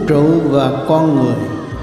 trụ và con người.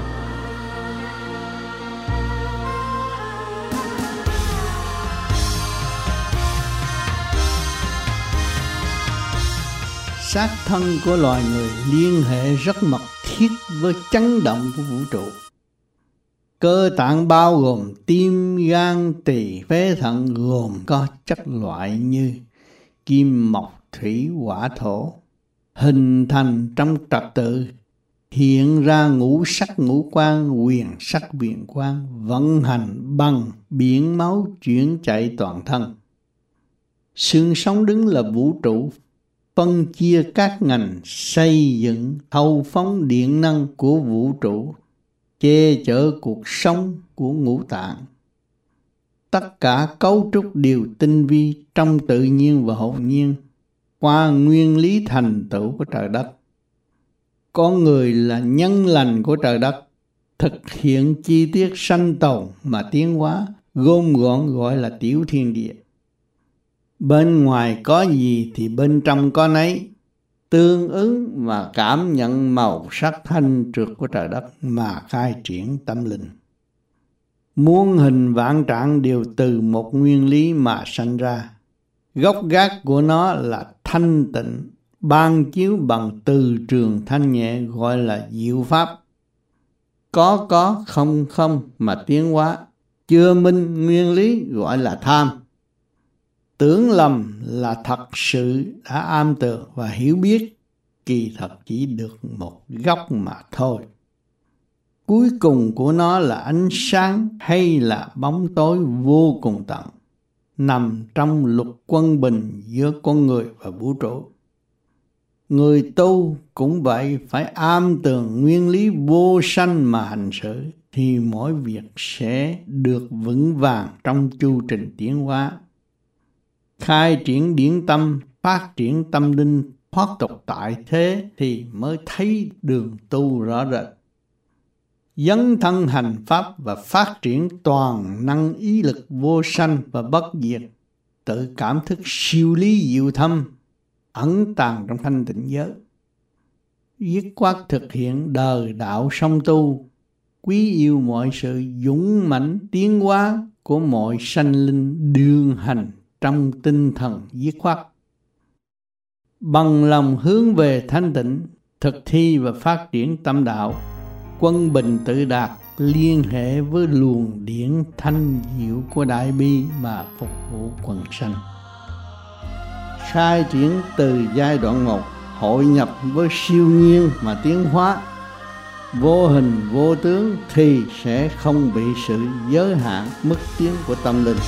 Xác thân của loài người liên hệ rất mật thiết với chấn động của vũ trụ. Cơ tạng bao gồm tim, gan, tỳ, phế, thận gồm có chất loại như kim, mộc, thủy, hỏa, thổ, hình thành trong trật tự, hiện ra ngũ sắc ngũ quan, quyền sắc quyền quan, vận hành bằng biển máu chuyển chạy toàn thân. Xương sống đứng là vũ trụ, phân chia các ngành xây dựng thâu phóng điện năng của vũ trụ, che chở cuộc sống của ngũ tạng. Tất cả cấu trúc đều tinh vi trong tự nhiên và hồn nhiên qua nguyên lý thành tựu của trời đất. Con người là nhân lành của trời đất, thực hiện chi tiết sanh tồn mà tiến hóa, gom gọn gọi là tiểu thiên địa. Bên ngoài có gì thì bên trong có nấy, tương ứng và cảm nhận màu sắc thanh trượt của trời đất mà khai triển tâm linh. Muôn hình vạn trạng đều từ một nguyên lý mà sanh ra. Gốc gác của nó là thanh tịnh, ban chiếu bằng từ trường thanh nhẹ gọi là diệu pháp. Có không mà tiến hóa, chưa minh nguyên lý gọi là tham. Tưởng lầm là thật sự đã am tường và hiểu biết, kỳ thật chỉ được một góc mà thôi. Cuối cùng của nó là ánh sáng hay là bóng tối vô cùng tận, nằm trong luật quân bình giữa con người và vũ trụ. Người tu cũng vậy, phải am tường nguyên lý vô sanh mà hành xử, thì mỗi việc sẽ được vững vàng trong chu trình tiến hóa. Khai triển điển tâm, phát triển tâm linh, thoát tục tại thế thì mới thấy đường tu rõ rệt. Dấn thân hành pháp và phát triển toàn năng ý lực vô sanh và bất diệt, tự cảm thức siêu lý diệu thâm ẩn tàng trong thanh tịnh giới. Dứt khoát thực hiện đời đạo song tu, quý yêu mọi sự dũng mãnh tiến hóa của mọi sanh linh đương hành trong tinh thần dứt khoát. Bằng lòng hướng về thanh tịnh, thực thi và phát triển tâm đạo, quân bình tự đạt liên hệ với luồng điển thanh diệu của đại bi mà phục vụ quần sanh. Khai triển từ giai đoạn 1, hội nhập với siêu nhiên mà tiến hóa, vô hình vô tướng thì sẽ không bị sự giới hạn mức tiến của tâm linh.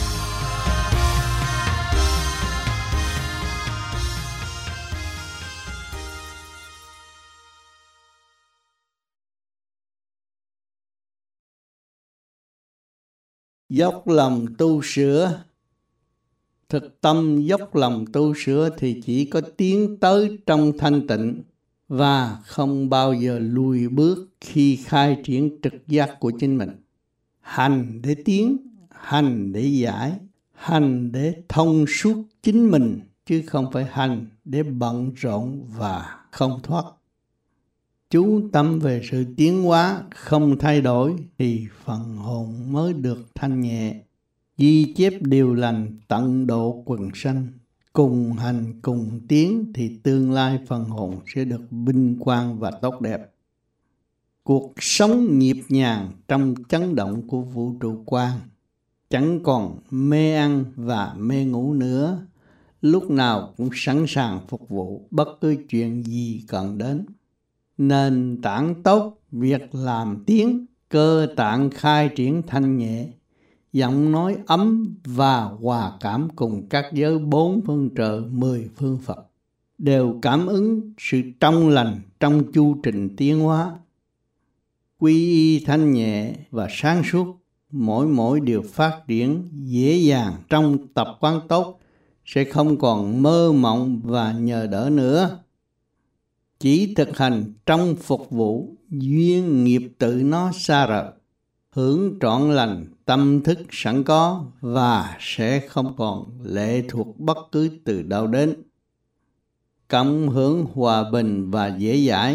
Dốc lòng tu sửa. Thực tâm dốc lòng tu sửa thì chỉ có tiến tới trong thanh tịnh và không bao giờ lùi bước khi khai triển trực giác của chính mình. Hành để tiến, hành để giải, hành để thông suốt chính mình, chứ không phải hành để bận rộn và không thoát. Chú tâm về sự tiến hóa không thay đổi thì phần hồn mới được thanh nhẹ. Ghi chép điều lành tận độ quần sanh, cùng hành cùng tiến thì tương lai phần hồn sẽ được vinh quang và tốt đẹp. Cuộc sống nhịp nhàng trong chấn động của vũ trụ quan, chẳng còn mê ăn và mê ngủ nữa, lúc nào cũng sẵn sàng phục vụ bất cứ chuyện gì cần đến. Nền tảng tốt, việc làm tiến, cơ tạng khai triển thanh nhẹ, giọng nói ấm và hòa cảm cùng các giới 4 phương trời 10 phương Phật, đều cảm ứng sự trong lành trong chu trình tiến hóa. Quy y thanh nhẹ và sáng suốt, mỗi điều phát triển dễ dàng trong tập quán tốt, sẽ không còn mơ mộng và nhờ đỡ nữa. Chỉ thực hành trong phục vụ, duyên nghiệp tự nó xa rời, hưởng trọn lành tâm thức sẵn có và sẽ không còn lệ thuộc bất cứ từ đâu đến. Cộng hưởng hòa bình và dễ dãi,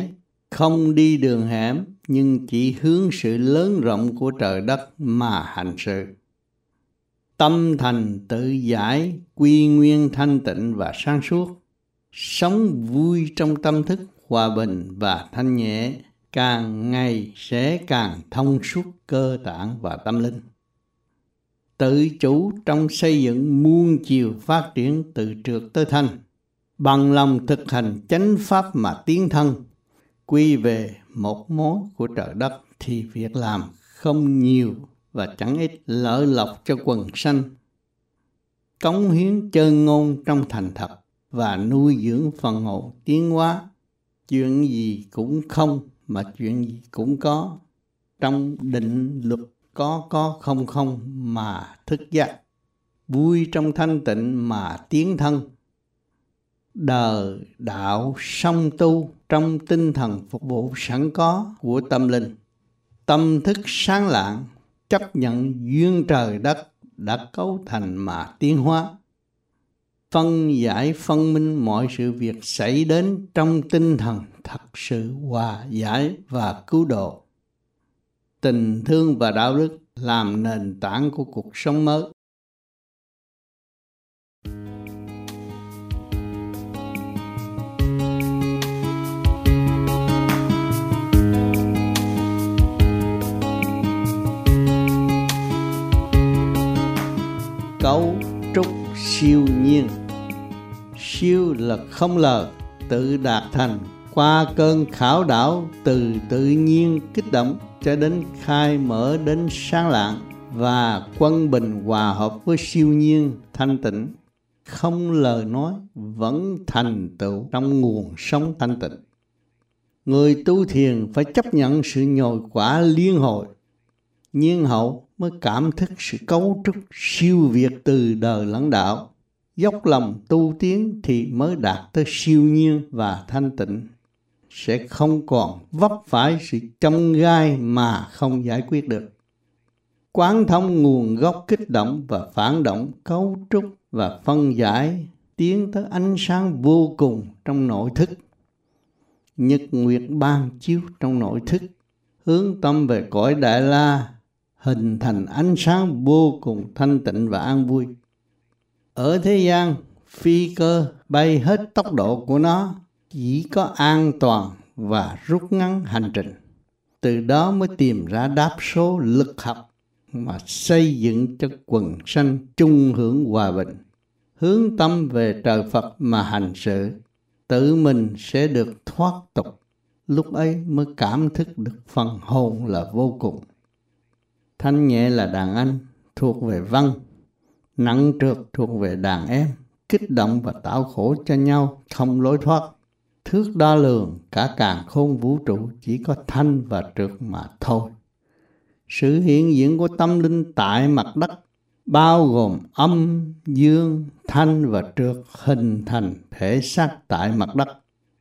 không đi đường hẻm, nhưng chỉ hướng sự lớn rộng của trời đất mà hành sự. Tâm thành tự giải, quy nguyên thanh tịnh và sáng suốt, sống vui trong tâm thức hòa bình và thanh nhẹ, càng ngày sẽ càng thông suốt cơ tạng và tâm linh. Tự chủ trong xây dựng muôn chiều phát triển từ trượt tới thanh, bằng lòng thực hành chánh pháp mà tiến thân, quy về một mối của trời đất thì việc làm không nhiều và chẳng ít lợi lộc cho quần sanh. Cống hiến chân ngôn trong thành thật và nuôi dưỡng phần hồn tiến hóa. Chuyện gì cũng không mà chuyện gì cũng có. Trong định luật có không mà thức giác. Vui trong thanh tịnh mà tiến thân. Đời đạo song tu trong tinh thần phục vụ sẵn có của tâm linh. Tâm thức sáng lạng, chấp nhận duyên trời đất đã cấu thành mà tiến hóa. Phân giải phân minh mọi sự việc xảy đến trong tinh thần thật sự hòa giải và cứu độ. Tình thương và đạo đức làm nền tảng của cuộc sống mới. Cấu trúc siêu nhiên. Siêu là không lờ, tự đạt thành qua cơn khảo đảo từ tự nhiên kích động cho đến khai mở đến sáng lạng và quân bình hòa hợp với siêu nhiên thanh tịnh. Không lời nói vẫn thành tựu trong nguồn sống thanh tịnh. Người tu thiền phải chấp nhận sự nhồi quả liên hồi, nhiên hậu mới cảm thức sự cấu trúc siêu việt từ đời lẫn đạo. Dốc lòng tu tiến thì mới đạt tới siêu nhiên và thanh tịnh, sẽ không còn vấp phải sự chông gai mà không giải quyết được. Quán thông nguồn gốc kích động và phản động, cấu trúc và phân giải, tiến tới ánh sáng vô cùng trong nội thức. Nhật nguyệt ban chiếu trong nội thức, hướng tâm về cõi Đại La, hình thành ánh sáng vô cùng thanh tịnh và an vui. Ở thế gian, phi cơ bay hết tốc độ của nó, chỉ có an toàn và rút ngắn hành trình. Từ đó mới tìm ra đáp số lực học mà xây dựng cho quần sanh chung hưởng hòa bình. Hướng tâm về trời Phật mà hành sự, tự mình sẽ được thoát tục. Lúc ấy mới cảm thức được phần hồn là vô cùng. Thanh nhẹ là đàn anh, thuộc về văn. Nặng trược thuộc về đàn em, kích động và tạo khổ cho nhau, không lối thoát. Thước đo lường cả càn khôn vũ trụ chỉ có thanh và trược mà thôi. Sự hiện diện của tâm linh tại mặt đất bao gồm âm, dương, thanh và trược hình thành thể xác tại mặt đất.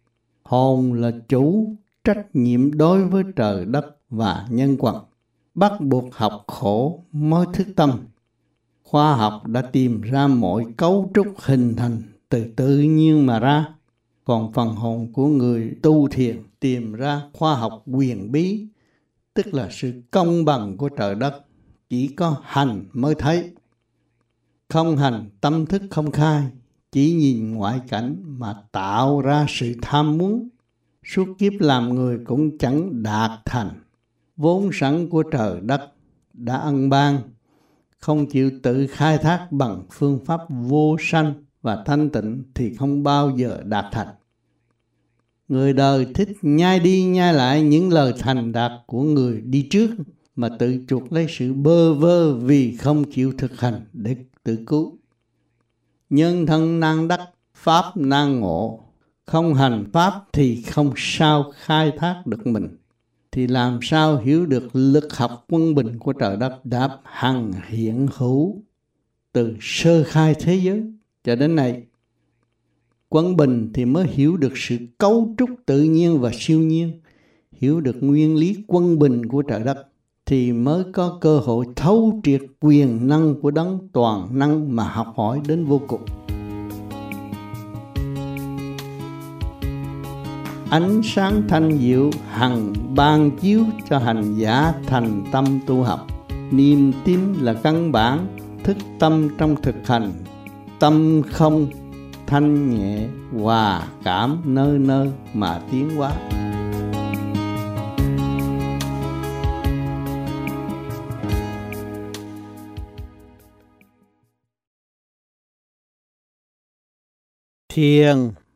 Hồn là chủ trách nhiệm đối với trời đất và nhân quần, bắt buộc học khổ mới thức tâm. Khoa học đã tìm ra mọi cấu trúc hình thành từ tự nhiên mà ra. Còn phần hồn của người tu thiền tìm ra khoa học huyền bí, tức là sự công bằng của trời đất, chỉ có hành mới thấy. Không hành tâm thức không khai, chỉ nhìn ngoại cảnh mà tạo ra sự tham muốn. Suốt kiếp làm người cũng chẳng đạt thành. Vốn sẵn của trời đất đã ân ban, không chịu tự khai thác bằng phương pháp vô sanh và thanh tịnh thì không bao giờ đạt thành. Người đời thích nhai đi nhai lại những lời thành đạt của người đi trước mà tự chuộc lấy sự bơ vơ vì không chịu thực hành để tự cứu. Nhân thân nan đắc, pháp nan ngộ. Không hành pháp thì không sao khai thác được mình. Thì làm sao hiểu được lực học quân bình của trời đất đã hằng hiện hữu từ sơ khai thế giới cho đến nay. Quân bình thì mới hiểu được sự cấu trúc tự nhiên và siêu nhiên, hiểu được nguyên lý quân bình của trời đất thì mới có cơ hội thấu triệt quyền năng của đấng toàn năng mà học hỏi đến vô cùng. Ánh sáng thanh diệu hằng ban chiếu cho hành giả thành tâm tu học. Niềm tin là căn bản, thức tâm trong thực hành. Tâm không thanh nhẹ, hòa cảm nơi nơi mà tiến hóa. Thiền.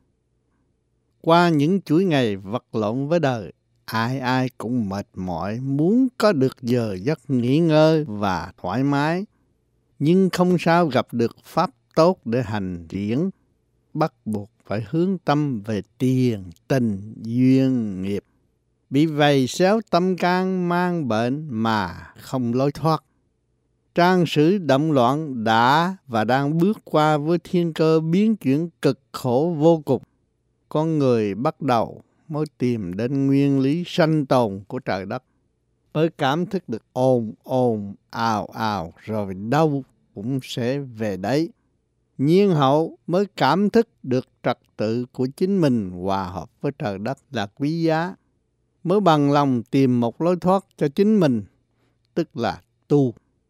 Qua những chuỗi ngày vật lộn với đời, ai ai cũng mệt mỏi, muốn có được giờ giấc nghỉ ngơi và thoải mái. Nhưng không sao gặp được pháp tốt để hành triển, bắt buộc phải hướng tâm về tiền, tình, duyên, nghiệp. Bị vầy xéo tâm can mang bệnh mà không lối thoát. Trang sử động loạn đã và đang bước qua với thiên cơ biến chuyển cực khổ vô cùng. Con người bắt đầu mới tìm đến nguyên lý sanh tồn của trời đất, mới cảm thức được ồn ồn ào ào rồi đâu cũng sẽ về đấy. Nhiên hậu mới cảm thức được trật tự của chính mình hòa hợp với trời đất là quý giá, mới bằng lòng tìm một lối thoát cho chính mình, tức là tu.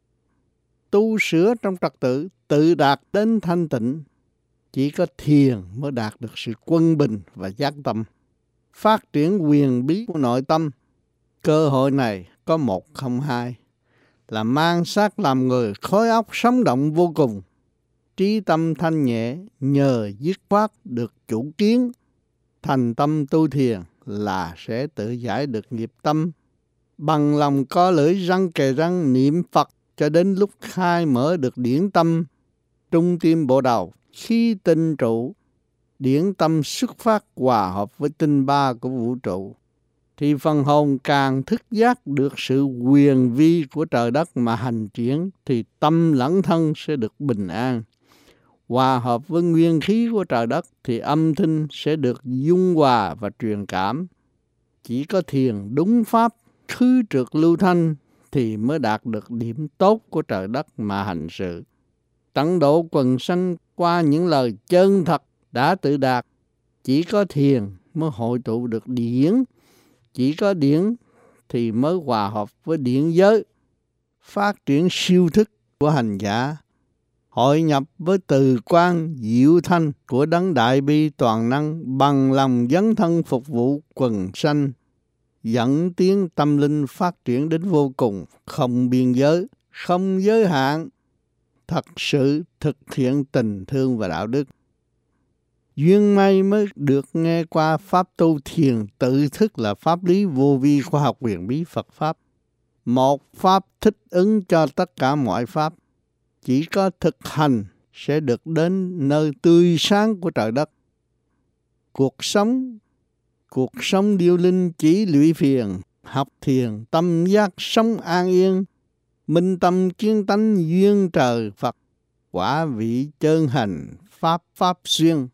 Tu sửa trong trật tự, tự đạt đến thanh tịnh. Chỉ có thiền mới đạt được sự quân bình và giác tâm, phát triển quyền bí của nội tâm. Cơ hội này có một không hai, là mang xác làm người khối óc sống động vô cùng. Trí tâm thanh nhẹ nhờ dứt khoát được chủ kiến. Thành tâm tu thiền là sẽ tự giải được nghiệp tâm. Bằng lòng co lưỡi răng kề răng niệm Phật cho đến lúc khai mở được điển tâm. Trung tim bộ đầu khi tinh trụ, điển tâm xuất phát hòa hợp với tinh ba của vũ trụ, thì phần hồn càng thức giác được sự quyền vi của trời đất mà hành triển, thì tâm lẫn thân sẽ được bình an. Hòa hợp với nguyên khí của trời đất thì âm thanh sẽ được dung hòa và truyền cảm. Chỉ có thiền đúng pháp, khứ trượt lưu thanh thì mới đạt được điểm tốt của trời đất mà hành sự. Tận độ quần sanh qua những lời chân thật đã tự đạt. Chỉ có thiền mới hội tụ được điển. Chỉ có điển thì mới hòa hợp với điển giới. Phát triển siêu thức của hành giả, hội nhập với từ quan diệu thanh của đấng đại bi toàn năng, bằng lòng dấn thân phục vụ quần sanh, dẫn tiến tâm linh phát triển đến vô cùng, không biên giới, không giới hạn, thật sự thực hiện tình thương và đạo đức. Duyên may mới được nghe qua pháp tu thiền tự thức là pháp lý vô vi khoa học huyền bí Phật Pháp. Một pháp thích ứng cho tất cả mọi pháp. Chỉ có thực hành sẽ được đến nơi tươi sáng của trời đất. Cuộc sống điêu linh chỉ lụy phiền, học thiền tâm giác sống an yên, minh tâm kiến tánh duyên trời Phật, quả vị chân hành pháp xuyên.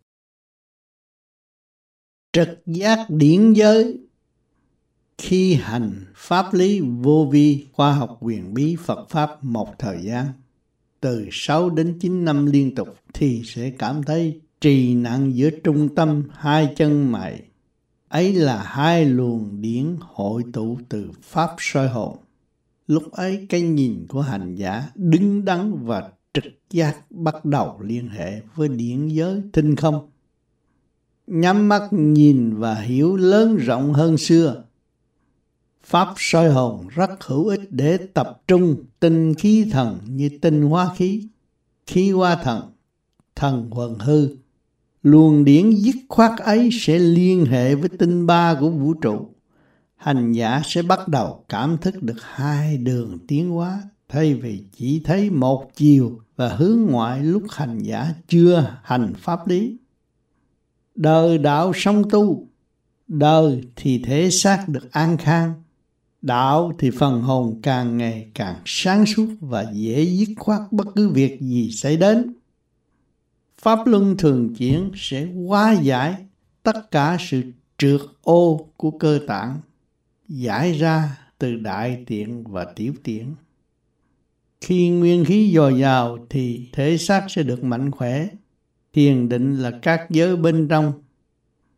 Trực giác điển giới. Khi hành pháp lý vô vi khoa học huyền bí Phật Pháp một thời gian, từ 6 đến 9 năm liên tục, thì sẽ cảm thấy trì nặng giữa trung tâm hai chân mày. Ấy là hai luồng điển hội tụ từ Pháp soi hồn. Lúc ấy cái nhìn của hành giả đứng đắn và trực giác bắt đầu liên hệ với điển giới tinh không. Nhắm mắt nhìn và hiểu lớn rộng hơn xưa. Pháp soi hồn rất hữu ích để tập trung tinh khí thần như tinh hóa khí, khí hóa thần, thần huần hư. Luồng điển dứt khoát ấy sẽ liên hệ với tinh ba của vũ trụ. Hành giả sẽ bắt đầu cảm thức được hai đường tiến hóa, thay vì chỉ thấy một chiều và hướng ngoại lúc hành giả chưa hành pháp lý. Đời đạo song tu, đời thì thể xác được an khang, đạo thì phần hồn càng ngày càng sáng suốt và dễ dứt khoát bất cứ việc gì xảy đến. Pháp luân thường chuyển sẽ hóa giải tất cả sự trượt ô của cơ tạng, giải ra từ đại tiện và tiểu tiện. Khi nguyên khí dồi dào thì thể xác sẽ được mạnh khỏe. Thiền định là các giới bên trong.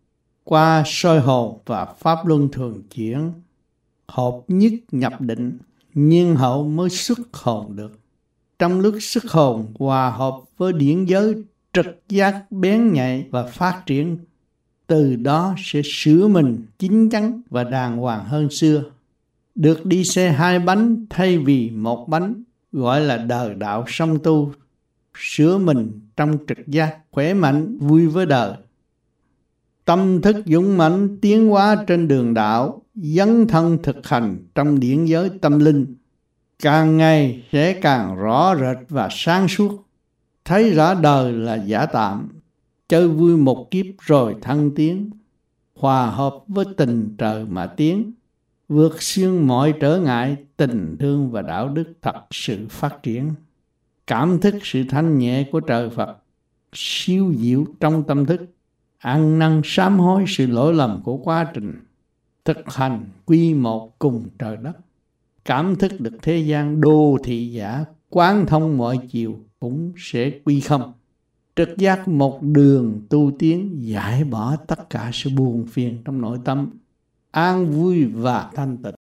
qua soi hồn và pháp luân thường chuyển, hợp nhất nhập định, nhiên hậu mới xuất hồn được. Trong lúc xuất hồn hòa hợp với điển giới trực giác bén nhạy và phát triển, từ đó sẽ sửa mình chín chắn và đàng hoàng hơn xưa. Được đi xe hai bánh thay vì một bánh, gọi là đời đạo song tu, sửa mình trong trực giác khỏe mạnh vui với đời. Tâm thức dũng mãnh tiến hóa trên đường đạo, dấn thân thực hành trong điển giới tâm linh, càng ngày sẽ càng rõ rệt và sáng suốt, thấy rõ đời là giả tạm, chơi vui một kiếp rồi thăng tiến, hòa hợp với tình trời mà tiến, vượt xuyên mọi trở ngại, tình thương và đạo đức thật sự phát triển. Cảm thức sự thanh nhẹ của trời Phật siêu diệu trong tâm thức, ăn năn sám hối sự lỗi lầm của quá trình thực hành quy một cùng trời đất. Cảm thức được thế gian đô thị giả quán thông mọi chiều cũng sẽ quy không. Trực giác một đường tu tiến, giải bỏ tất cả sự buồn phiền trong nội tâm, an vui và thanh tịnh.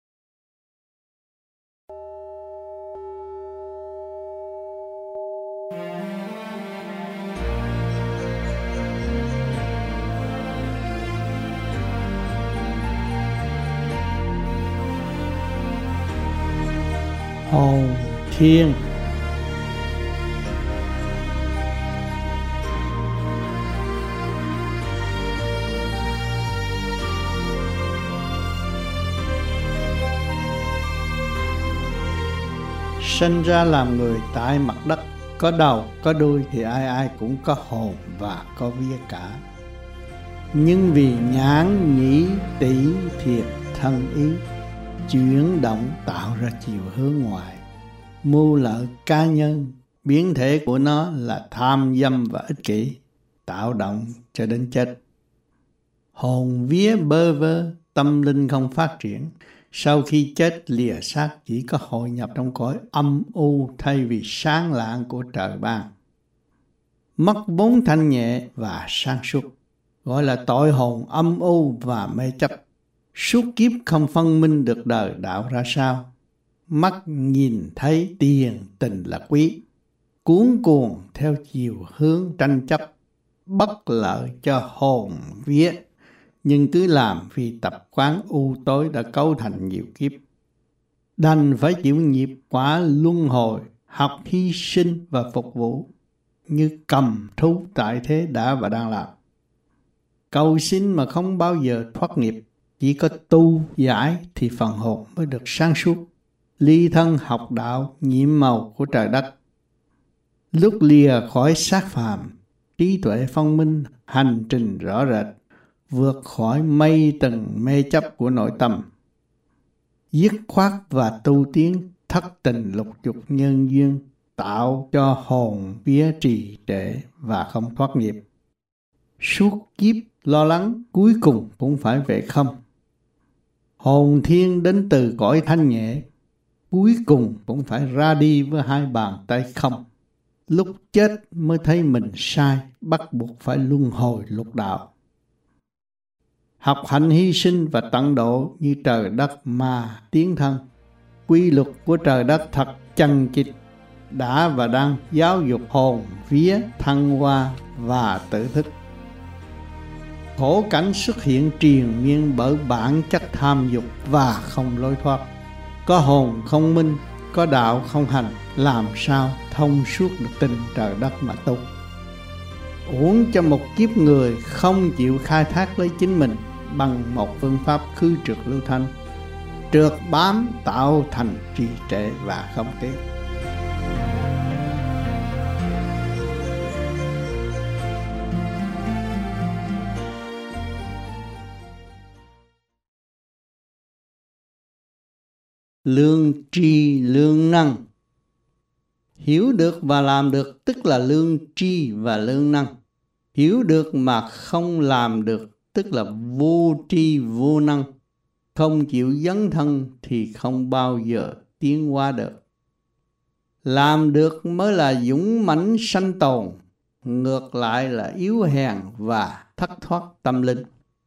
Hồn thiên. Sinh ra làm người tại mặt đất, có đầu có đuôi thì ai ai cũng có hồn và có vía cả. Nhưng vì nhãn nhĩ tỷ thiệt thân ý chuyển động tạo ra chiều hướng ngoại, mưu lợi cá nhân, biến thể của nó là tham dâm và ích kỷ, tạo động cho đến chết. Hồn vía bơ vơ, tâm linh không phát triển, sau khi chết lìa xác chỉ có hội nhập trong cõi âm u thay vì sáng lạng của trời ban. Mất vốn thanh nhẹ và sáng suốt, gọi là tội hồn âm u và mê chấp. Suốt kiếp không phân minh được đời đạo ra sao. Mắt nhìn thấy tiền tình là quý, cuốn cuồng theo chiều hướng tranh chấp, bất lợi cho hồn vía, nhưng cứ làm vì tập quán u tối đã cấu thành nhiều kiếp. Đành phải chịu nghiệp quả luân hồi, học hy sinh và phục vụ, như cầm thú tại thế đã và đang làm. Cầu xin mà không bao giờ thoát nghiệp, chỉ có tu giải thì phần hồn mới được sáng suốt, ly thân học đạo nhiệm màu của trời đất. Lúc lìa khỏi xác phàm, trí tuệ phân minh, hành trình rõ rệt, vượt khỏi mây tầng mê chấp của nội tâm, dứt khoát và tu tiến thất tình lục dục nhân duyên, tạo cho hồn vía trì trệ và không thoát nghiệp. Suốt kiếp lo lắng cuối cùng cũng phải về không. Hồn thiên đến từ cõi thanh nhẹ, cuối cùng cũng phải ra đi với hai bàn tay không. Lúc chết mới thấy mình sai, bắt buộc phải luân hồi lục đạo. Học hành hy sinh và tận độ như trời đất mà tiến thân. Quy luật của trời đất thật chân chịch, đã và đang giáo dục hồn vía thăng hoa và tự thức. Khổ cảnh xuất hiện triền miên bởi bản chất tham dục và không lối thoát. Có hồn không minh, có đạo không hành, làm sao thông suốt được tình trời đất mà tu. Uổng cho một kiếp người không chịu khai thác lấy chính mình bằng một phương pháp khứ trượt lưu thanh, trượt bám tạo thành trì trệ và không tiến. Lương tri lương năng. Hiểu được và làm được tức là lương tri và lương năng. Hiểu được mà không làm được tức là vô tri vô năng. Không chịu dấn thân thì không bao giờ tiến hóa được. Làm được mới là dũng mãnh sanh tồn, ngược lại là yếu hèn và thất thoát tâm linh.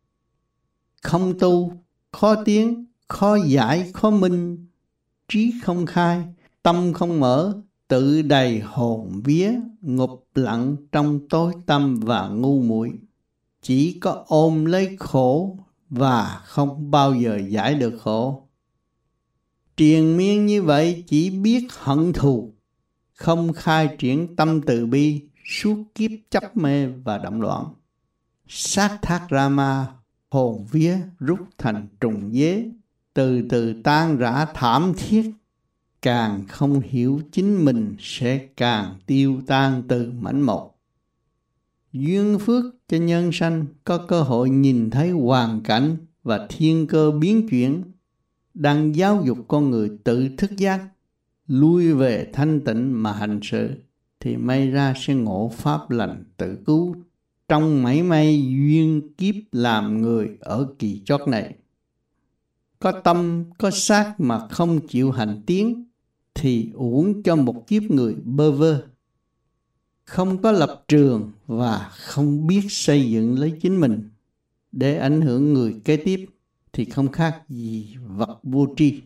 không tu, khó tiến, khó giải, khó minh, trí không khai, tâm không mở, tự đầy hồn vía, ngục lặng trong tối tăm và ngu muội, chỉ có ôm lấy khổ và không bao giờ giải được khổ. Triền miên như vậy chỉ biết hận thù, không khai triển tâm từ bi, suốt kiếp chấp mê và động loạn. Sát thác Rama, hồn vía rút thành trùng dế, từ từ tan rã thảm thiết. Càng không hiểu chính mình sẽ càng tiêu tan từ mảnh một. Duyên phước cho nhân sanh có cơ hội nhìn thấy hoàn cảnh và thiên cơ biến chuyển, đang giáo dục con người tự thức giác, lui về thanh tịnh mà hành sự, thì may ra sẽ ngộ pháp lành tự cứu trong mảy may duyên kiếp làm người ở kỳ chót này. Có tâm, có xác mà không chịu hành tiến, thì uổng cho một kiếp người bơ vơ, không có lập trường và không biết xây dựng lấy chính mình để ảnh hưởng người kế tiếp, thì không khác gì vật vô tri.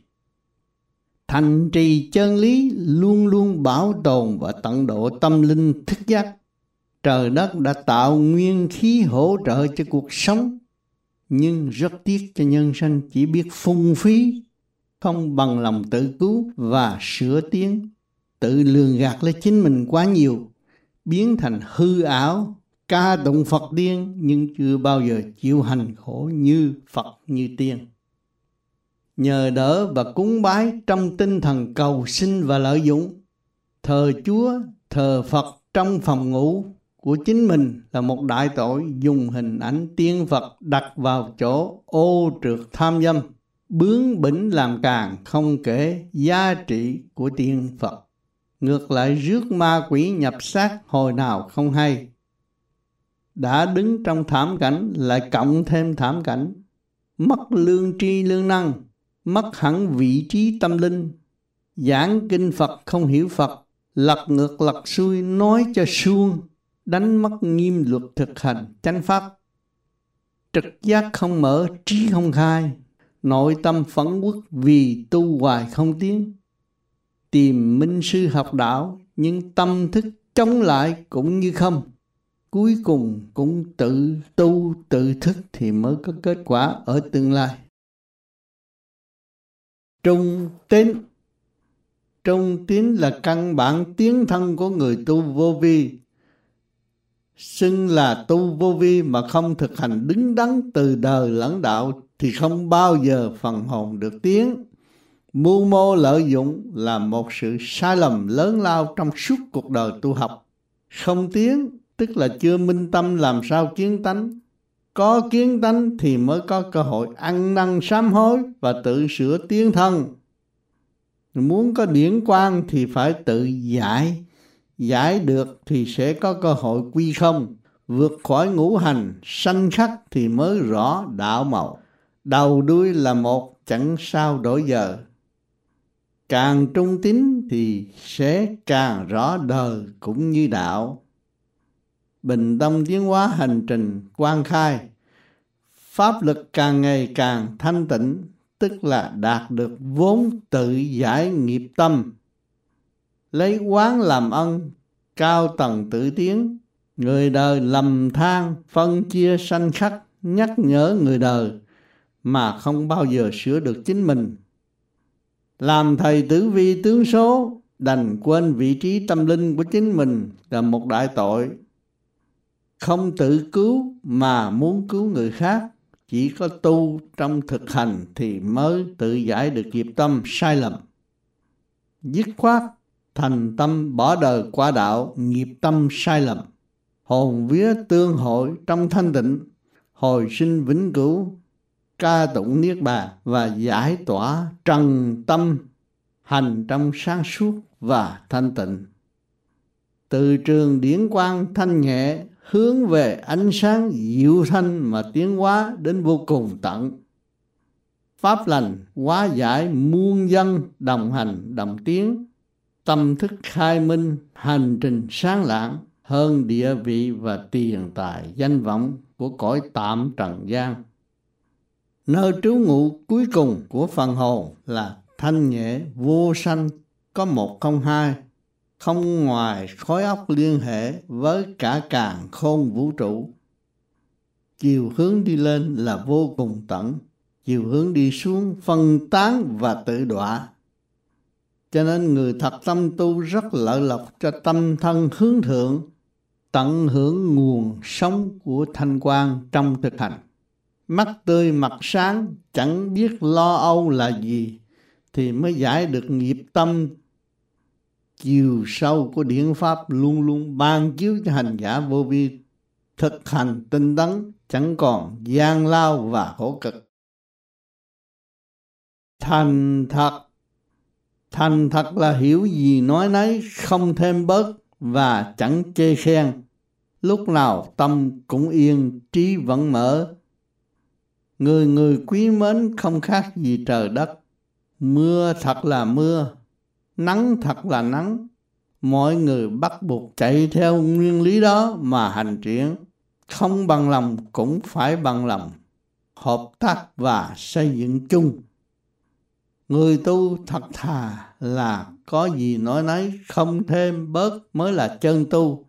Thành trì chân lý luôn luôn bảo tồn và tận độ tâm linh thức giác. Trời đất đã tạo nguyên khí hỗ trợ cho cuộc sống, nhưng rất tiếc cho nhân sanh chỉ biết phung phí, không bằng lòng tự cứu và sửa tiến, tự lường gạt lấy chính mình quá nhiều, biến thành hư ảo, ca tụng Phật tiên nhưng chưa bao giờ chịu hành khổ như Phật như tiên. Nhờ đỡ và cúng bái trong tinh thần cầu sinh và lợi dụng, thờ Chúa, thờ Phật trong phòng ngủ của chính mình là một đại tội, dùng hình ảnh tiên Phật đặt vào chỗ ô trượt tham dâm, bướng bỉnh làm càng, không kể giá trị của tiên Phật. Ngược lại rước ma quỷ nhập xác hồi nào không hay. Đã đứng trong thảm cảnh lại cộng thêm thảm cảnh, mất lương tri lương năng, mất hẳn vị trí tâm linh. Giảng kinh Phật không hiểu Phật, lật ngược lật xuôi nói cho suông, đánh mất nghiêm luật thực hành chánh pháp. Trực giác không mở, trí không khai, nội tâm phẫn uất vì tu hoài không tiến. Tìm minh sư học đạo, nhưng tâm thức chống lại cũng như không. Cuối cùng cũng tự tu tự thức thì mới có kết quả ở tương lai. Trung tín. Trung tín là căn bản tiến thân của người tu vô vi. Xưng là tu vô vi mà không thực hành đứng đắn từ đời lẫn đạo thì không bao giờ phần hồn được tiến. Mưu mô lợi dụng là một sự sai lầm lớn lao trong suốt cuộc đời tu học. Không tiến tức là chưa minh tâm làm sao kiến tánh. Có kiến tánh thì mới có cơ hội ăn năn sám hối và tự sửa tiến thân. Muốn có điển quang thì phải tự giải. Giải được thì sẽ có cơ hội quy không, vượt khỏi ngũ hành, sanh khắc thì mới rõ đạo màu. Đầu đuôi là một, chẳng sao đổi giờ. Càng trung tín thì sẽ càng rõ đời cũng như đạo. Bình tâm tiến hóa hành trình quang khai, pháp lực càng ngày càng thanh tịnh, tức là đạt được vốn tự giải nghiệp tâm. Lấy quán làm ân, cao tầng tự tiến, người đời lầm than, phân chia sanh khắc, nhắc nhở người đời, mà không bao giờ sửa được chính mình. Làm thầy tử vi tướng số, đành quên vị trí tâm linh của chính mình là một đại tội. Không tự cứu mà muốn cứu người khác, chỉ có tu trong thực hành thì mới tự giải được nghiệp tâm sai lầm. Dứt khoát thành tâm bỏ đời qua đạo, nghiệp tâm sai lầm. Hồn vía tương hội trong thanh tịnh, hồi sinh vĩnh cửu, ca tụng niết bàn và giải tỏa trần tâm, hành trong sáng suốt và thanh tịnh. Từ trường điển quang thanh nhẹ hướng về ánh sáng diệu thanh mà tiến hóa đến vô cùng tận. Pháp lành hóa giải muôn dân đồng hành đồng tiến, tâm thức khai minh, hành trình sáng lạng hơn địa vị và tiền tài danh vọng của cõi tạm trần gian. Nơi trú ngụ cuối cùng của phần hồn là thanh nhẹ vô sanh, có một không hai, không ngoài khối óc liên hệ với cả càn khôn vũ trụ. Chiều hướng đi lên là vô cùng tận, chiều hướng đi xuống phân tán và tự đọa. Cho nên người thật tâm tu rất lợi lộc cho tâm thân hướng thượng, tận hưởng nguồn sống của thanh quan trong thực hành. Mắt tươi mặt sáng, chẳng biết lo âu là gì, thì mới giải được nghiệp tâm. Chiều sâu của điển pháp luôn luôn ban chiếu cho hành giả vô vi thực hành tinh tấn, chẳng còn gian lao và khổ cực. Thành thật là hiểu gì nói nấy, không thêm bớt và chẳng chê khen. Lúc nào tâm cũng yên, trí vẫn mở. Người quý mến không khác gì trời đất. Mưa thật là mưa, nắng thật là nắng. Mọi người bắt buộc chạy theo nguyên lý đó mà hành triển. Không bằng lòng cũng phải bằng lòng, hợp tác và xây dựng chung. Người tu thật thà là có gì nói nấy, không thêm bớt mới là chân tu.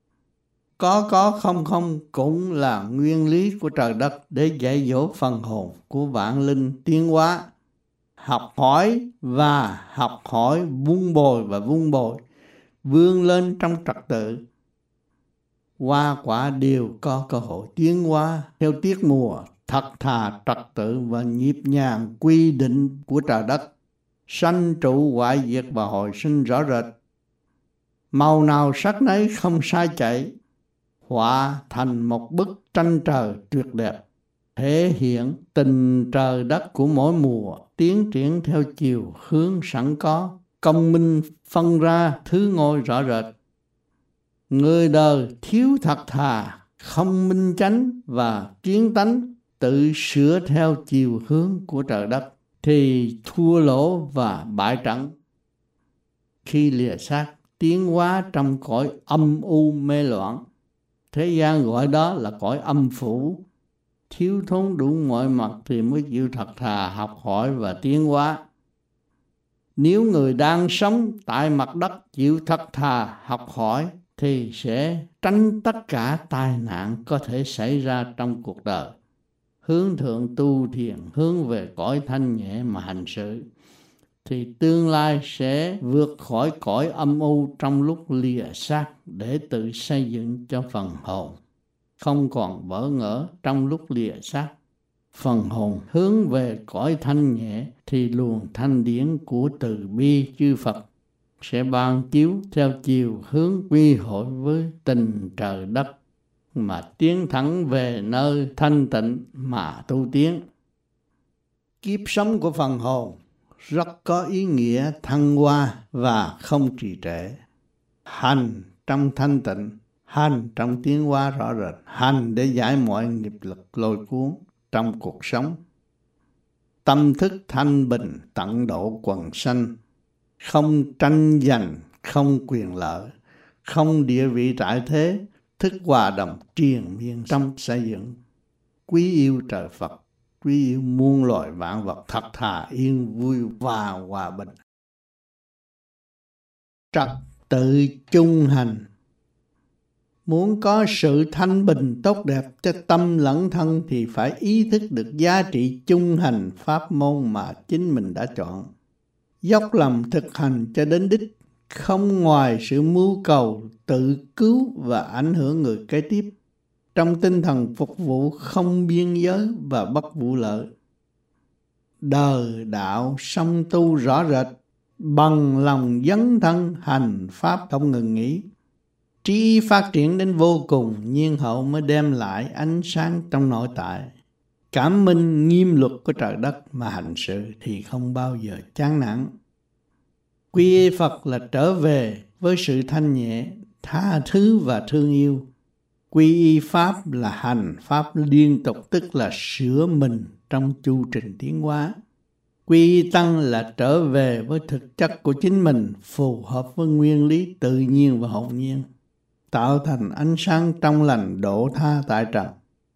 Có không cũng là nguyên lý của trời đất để dạy dỗ phần hồn của vạn linh tiến hóa. Học hỏi và học hỏi, vun bồi và vun bồi, vươn lên trong trật tự. Hoa quả đều có cơ hội tiến hóa theo tiết mùa, thật thà trật tự và nhịp nhàng quy định của trời đất. Sanh trụ hoại diệt và hồi sinh rõ rệt. Màu nào sắc nấy không sai chạy, họa thành một bức tranh trời tuyệt đẹp, thể hiện tình trời đất của mỗi mùa tiến triển theo chiều hướng sẵn có, công minh phân ra thứ ngôi rõ rệt. Người đời thiếu thật thà, không minh chánh và kiến tánh, tự sửa theo chiều hướng của trời đất thì thua lỗ và bại trận. Khi lìa xác tiến hóa trong cõi âm u mê loạn, thế gian gọi đó là cõi âm phủ. Thiếu thốn đủ mọi mặt thì mới chịu thật thà học hỏi và tiến hóa. Nếu người đang sống tại mặt đất chịu thật thà học hỏi thì sẽ tránh tất cả tai nạn có thể xảy ra trong cuộc đời. Hướng thượng tu thiền, hướng về cõi thanh nhẹ mà hành sự, thì tương lai sẽ vượt khỏi cõi âm u trong lúc lìa xác để tự xây dựng cho phần hồn. Không còn bỡ ngỡ trong lúc lìa xác. Phần hồn hướng về cõi thanh nhẹ thì luồng thanh điển của từ bi chư Phật sẽ ban chiếu theo chiều hướng quy hội với tình trời đất mà tiến thẳng về nơi thanh tịnh mà tu tiến. Kiếp sống của phần hồn rất có ý nghĩa thăng hoa và không trì trệ. Hành trong thanh tịnh, hành trong tiến hóa rõ rệt, hành để giải mọi nghiệp lực lôi cuốn trong cuộc sống. Tâm thức thanh bình tận độ quần sanh, không tranh giành, không quyền lợi, không địa vị trại thế, thức hòa đồng triền miên trong xây dựng. Quý yêu trời Phật, quý yêu muôn loài vạn vật, thật thà yên vui và hòa bình. Trật tự chung hành. Muốn có sự thanh bình tốt đẹp cho tâm lẫn thân thì phải ý thức được giá trị chung hành pháp môn mà chính mình đã chọn. Dốc lòng thực hành cho đến đích, không ngoài sự mưu cầu tự cứu và ảnh hưởng người kế tiếp, trong tinh thần phục vụ không biên giới và bất vụ lợi. Đời đạo song tu rõ rệt, bằng lòng dấn thân hành pháp không ngừng nghỉ. Trí phát triển đến vô cùng, nhiên hậu mới đem lại ánh sáng trong nội tại. Cảm minh nghiêm luật của trời đất mà hành sự thì không bao giờ chán nản. Quy y Phật là trở về với sự thanh nhẹ, tha thứ và thương yêu. Quy y Pháp là hành Pháp liên tục, tức là sửa mình trong chu trình tiến hóa. Quy y Tăng là trở về với thực chất của chính mình, phù hợp với nguyên lý tự nhiên và hồn nhiên, tạo thành ánh sáng trong lành độ tha tại trần.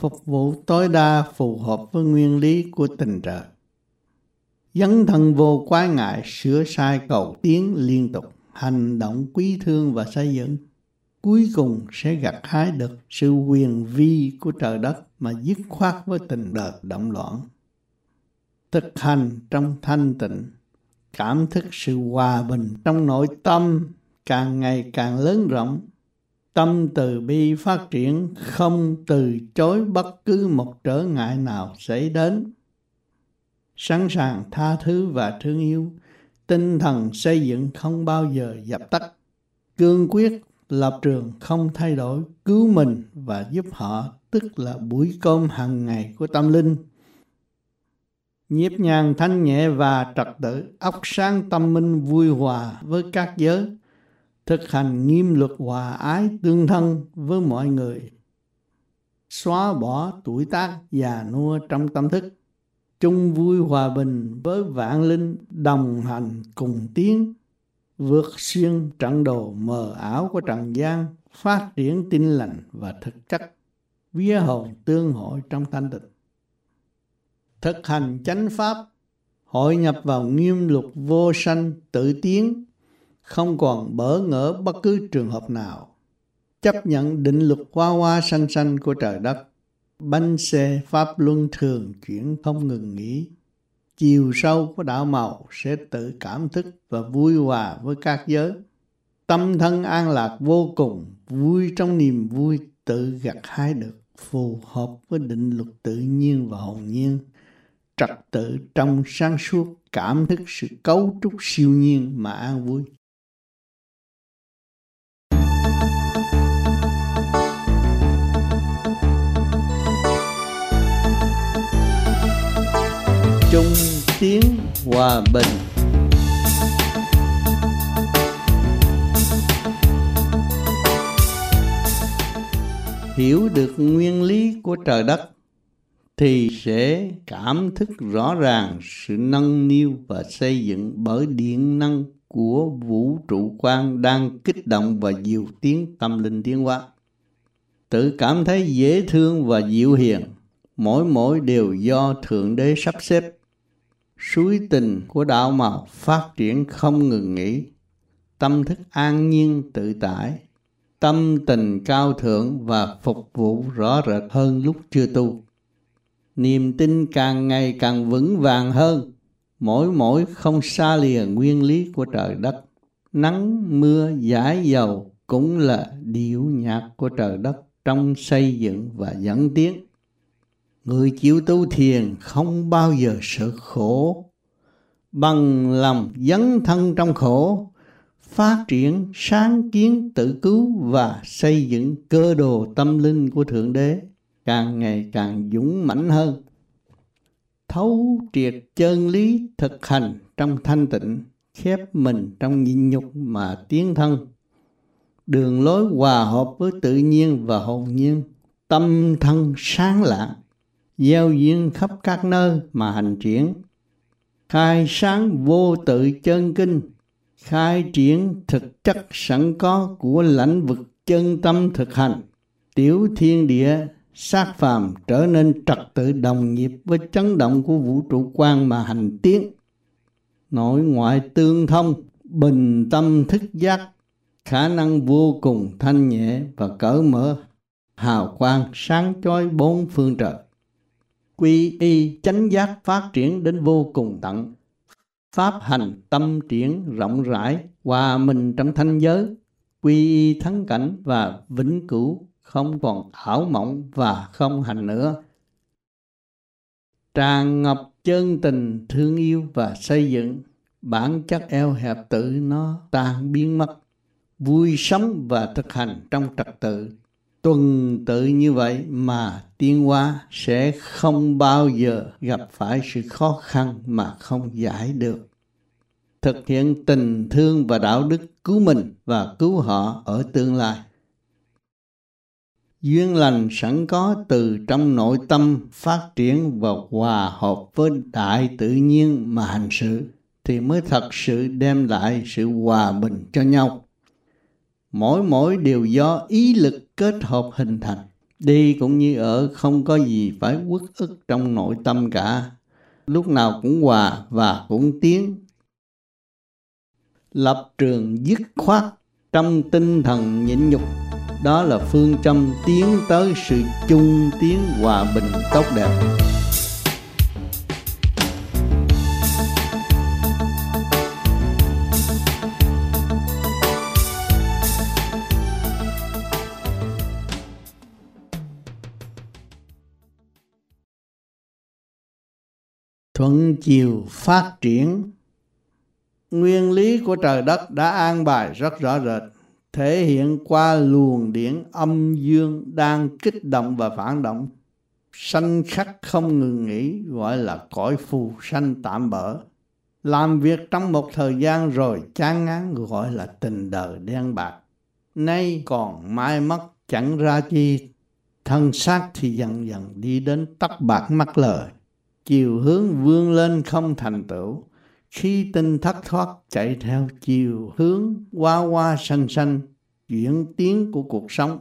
phục vụ tối đa phù hợp với nguyên lý của tình trời. Dấn thân vô quái ngại, sửa sai cầu tiến liên tục, hành động quý thương và xây dựng, cuối cùng sẽ gặt hái được sự quyền vi của trời đất mà dứt khoát với tình đời động loạn. Thực hành trong thanh tịnh, cảm thức sự hòa bình trong nội tâm càng ngày càng lớn rộng, tâm từ bi phát triển, không từ chối bất cứ một trở ngại nào xảy đến, sẵn sàng tha thứ và thương yêu, tinh thần xây dựng không bao giờ dập tắt, cương quyết lập trường không thay đổi, cứu mình và giúp họ, tức là buổi cơm hàng ngày của tâm linh. Nhịp nhàng thanh nhẹ và trật tự, óc sáng tâm minh vui hòa với các giới, thực hành nghiêm luật hòa ái tương thân với mọi người, xóa bỏ tuổi tác già nua trong tâm thức, chung vui hòa bình với vạn linh, đồng hành cùng tiến, vượt xuyên trận đồ mờ ảo của trần gian, phát triển tinh lành và thực chất, vía hồn tương hội trong thanh tịnh. Thực hành chánh pháp, hội nhập vào nghiêm luật vô sanh tự tiến, không còn bỡ ngỡ bất cứ trường hợp nào, chấp nhận định luật hoa hoa xanh xanh của trời đất, bánh xe pháp luân thường chuyển không ngừng nghỉ. Chiều sâu của đạo màu sẽ tự cảm thức và vui hòa với các giới. Tâm thân an lạc vô cùng, vui trong niềm vui tự gặt hái được, phù hợp với định luật tự nhiên và hồn nhiên, trật tự trong sáng suốt, cảm thức sự cấu trúc siêu nhiên mà an vui. Chung tiến hòa bình. Hiểu được nguyên lý của trời đất thì sẽ cảm thức rõ ràng sự nâng niu và xây dựng bởi điện năng của vũ trụ quan đang kích động và dìu tiến tâm linh tiến hóa. Tự cảm thấy dễ thương và dịu hiền, mỗi đều do Thượng Đế sắp xếp. Suối tình của đạo màu phát triển không ngừng nghỉ, tâm thức an nhiên tự tại, tâm tình cao thượng và phục vụ rõ rệt hơn lúc chưa tu. Niềm tin càng ngày càng vững vàng hơn, mỗi không xa lìa nguyên lý của trời đất. Nắng mưa giải dầu cũng là điệu nhạc của trời đất trong xây dựng và dẫn tiến. Người chịu tu thiền không bao giờ sợ khổ, bằng lòng dấn thân trong khổ, phát triển sáng kiến tự cứu và xây dựng cơ đồ tâm linh của Thượng Đế càng ngày càng dũng mãnh hơn. Thấu triệt chân lý thực hành trong thanh tịnh, khép mình trong nhịn nhục mà tiến thân. Đường lối hòa hợp với tự nhiên và hồn nhiên, tâm thân sáng lạng, gieo duyên khắp các nơi mà hành triển. Khai sáng vô tự chân kinh, khai triển thực chất sẵn có của lãnh vực chân tâm thực hành. Tiểu thiên địa sát phàm trở nên trật tự đồng nhịp với chấn động của vũ trụ quan mà hành tiến. Nội ngoại tương thông, bình tâm thức giác, khả năng vô cùng thanh nhẹ và cởi mở, hào quang sáng chói bốn phương trời. Quy y chánh giác phát triển đến vô cùng tận, pháp hành tâm triển rộng rãi, hòa mình trong thanh giới, quy y thắng cảnh và vĩnh cửu, không còn ảo mộng và không hành nữa. Tràn ngập chân tình thương yêu và xây dựng, bản chất eo hẹp tự nó tan biến mất. Vui sống và thực hành trong trật tự, tuần tự như vậy mà tiến hóa sẽ không bao giờ gặp phải sự khó khăn mà không giải được. Thực hiện tình thương và đạo đức cứu mình và cứu họ ở tương lai. Duyên lành sẵn có từ trong nội tâm phát triển và hòa hợp với đại tự nhiên mà hành sự thì mới thật sự đem lại sự hòa bình cho nhau. Mỗi đều do ý lực kết hợp hình thành, Đi cũng như ở, không có gì phải uất ức trong nội tâm cả, lúc nào cũng hòa và cũng tiến. Lập trường dứt khoát trong tinh thần nhịn nhục, đó là phương châm tiến tới sự chung tiến hòa bình tốt đẹp. Thuận chiều phát triển. Nguyên lý của trời đất đã an bài rất rõ rệt, thể hiện qua luồng điển âm dương đang kích động và phản động, sanh khắc không ngừng nghỉ, gọi là cõi phù sanh tạm bỡ. Làm việc trong một thời gian rồi chán ngán, gọi là tình đời đen bạc. Nay còn mai mất chẳng ra chi, thân xác thì dần dần đi đến tóc bạc mắt lời. Chiều hướng vươn lên không thành tựu, khi tinh thất thoát chạy theo chiều hướng hoa hoa xanh xanh, chuyển tiến của cuộc sống.